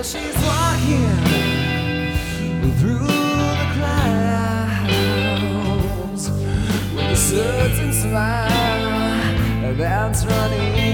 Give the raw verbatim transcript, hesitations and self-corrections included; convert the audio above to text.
she's walking through the clouds with a certain smile that's running